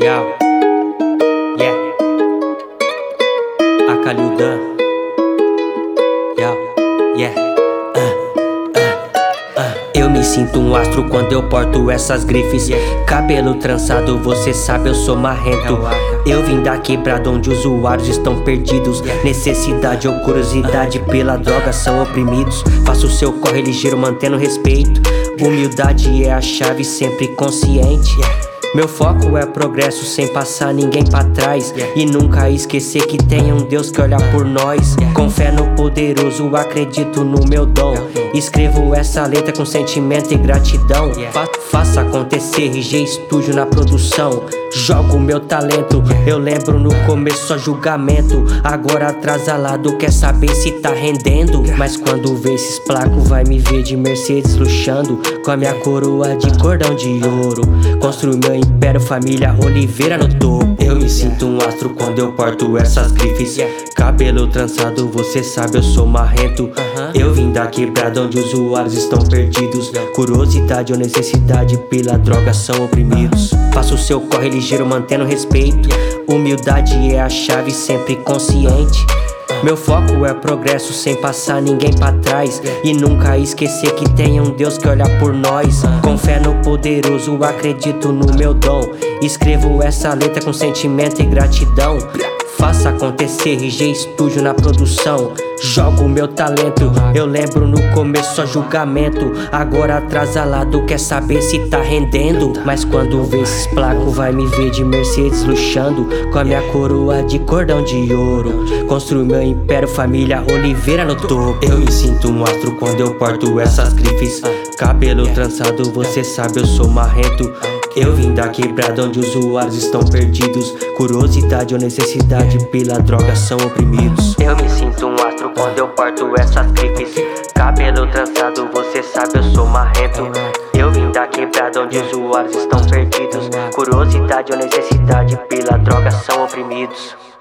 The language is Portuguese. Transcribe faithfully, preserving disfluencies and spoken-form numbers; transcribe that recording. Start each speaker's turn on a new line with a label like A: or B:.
A: Yo, yeah, a Khalil Dan. Yo, yeah, uh, uh, uh. Eu me sinto um astro quando eu porto essas grifes. Cabelo trançado, você sabe, eu sou marrento. Eu vim da quebrada onde os usuários estão perdidos. Necessidade ou curiosidade pela droga são oprimidos. Faço o seu corre ligeiro, mantendo respeito. Humildade é a chave, sempre consciente. Meu foco é progresso sem passar ninguém pra trás. E nunca esquecer que tem um Deus que olha por nós. Com fé no poderoso, acredito no meu dom. Escrevo essa letra com sentimento e gratidão. Fa faça acontecer, R G Studio na produção. Jogo meu talento, eu lembro no começo só julgamento. Agora atrasalado, quer saber se tá rendendo. Mas quando vê esses placos vai me ver de Mercedes luxando. Com a minha coroa de cordão de ouro. Construo meu império, família Oliveira no topo. Eu me sinto um astro quando eu porto essas grifes. Cabelo trançado, você sabe, eu sou marrento. Eu vim da quebrada onde os usuários estão perdidos. Curiosidade ou necessidade pela droga são oprimidos. Faço o seu corre ligeiro, mantendo respeito. Humildade é a chave, sempre consciente. Meu foco é progresso sem passar ninguém pra trás. E nunca esquecer que tem um Deus que olha por nós. Com fé no poderoso, acredito no meu dom. Escrevo essa letra com sentimento e gratidão. Faça acontecer, R G Studio na produção. Jogo meu talento, eu lembro no começo só julgamento. Agora atrasalado, quer saber se tá rendendo. Mas quando vê esses placos vai me ver de Mercedes luxando. Com a minha coroa de cordão de ouro. Construo meu império, família Oliveira no topo. Eu me sinto um astro quando eu porto essas grifes. Cabelo trançado, você sabe, eu sou marrento. Eu vim da quebrada onde os usuários estão perdidos. Curiosidade ou necessidade pela droga são oprimidos. Eu me sinto um astro quando eu porto essas grifes. Cabelo trançado, você sabe, eu sou marrento. Eu vim da quebrada onde os usuários estão perdidos. Curiosidade ou necessidade pela droga são oprimidos.